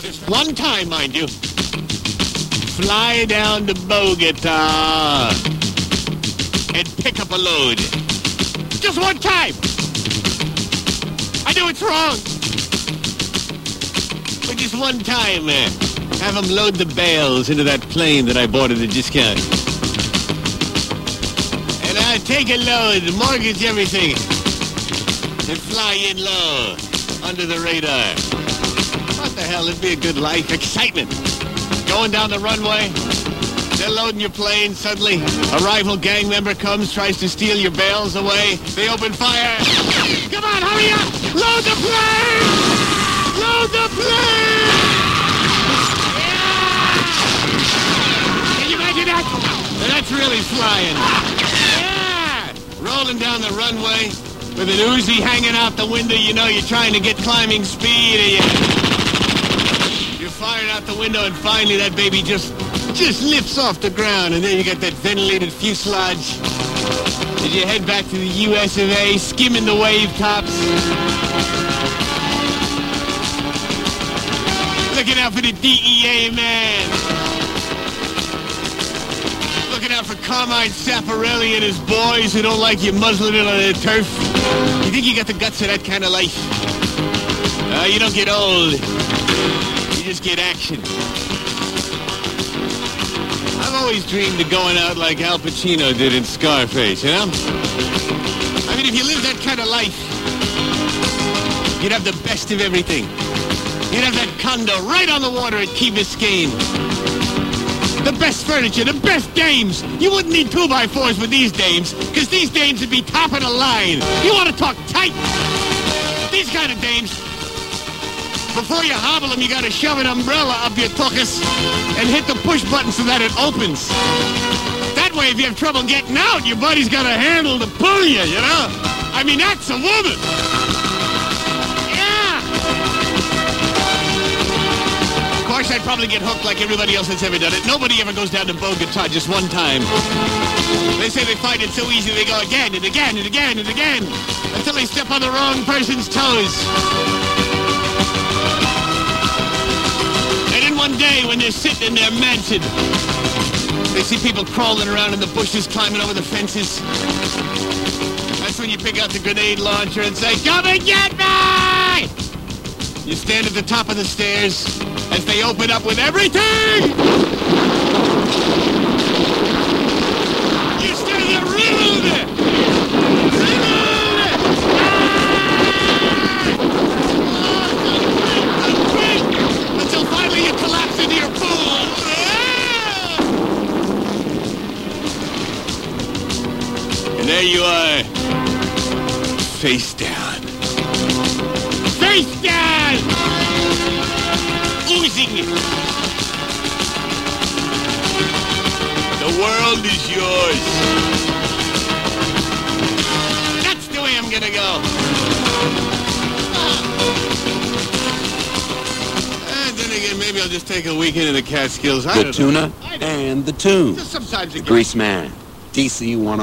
Just one time, mind you. Fly down to Bogota and pick up a load. Just one time. I know it's wrong. But just one time, have them load the bales into that plane that I bought at a discount. And I take a load, mortgage everything, and fly in low under the radar. What the hell? It'd be a good life. Excitement. Going down the runway, they're loading your plane. Suddenly, a rival gang member comes, tries to steal your bales away. They open fire. Come on, hurry up! Load the plane! Load the plane! Yeah! Can you imagine that? Now that's really flying. Yeah! Rolling down the runway with an Uzi hanging out the window. You know you're trying to get climbing speed, and you're firing out the window, and finally that baby just lifts off the ground, and then you got that ventilated fuselage. As you head back to the US of A, skimming the wave tops. Looking out for the DEA man. Looking out for Carmine Saparelli and his boys who don't like you muzzling it on the turf. You think you got the guts of that kind of life? You don't get old. You just get action. I've always dreamed of going out like Al Pacino did in Scarface, you know? I mean, if you live that kind of life, you'd have the best of everything. You'd have that condo right on the water at Key Biscayne. The best furniture, the best dames. You wouldn't need 2x4s with these dames, because these dames would be top of the line. You want to talk tight? These kind of dames, before you hobble them, you got to shove an umbrella up your tuchus and hit the push button so that it opens. That way, if you have trouble getting out, your buddy's got a handle to pull you, you know? I mean, that's a woman. Yeah. Of course, I'd probably get hooked like everybody else that's ever done it. Nobody ever goes down to Bogota just one time. They say they find it so easy, they go again and again and again and again until they step on the wrong person's toes. One day when they're sitting in their mansion, they see people crawling around in the bushes, climbing over the fences. That's when you pick out the grenade launcher and say, "Come and get me!" You stand at the top of the stairs as they open up with everything. You stand there, reload it! You collapse into your pool. And there you are, face down. Face down! Oozing. The world is yours. That's the way I'm gonna go. Again, maybe I'll just take a weekend in the Catskills. The tuna and the tune. Sometimes the Grease Man, DC 101.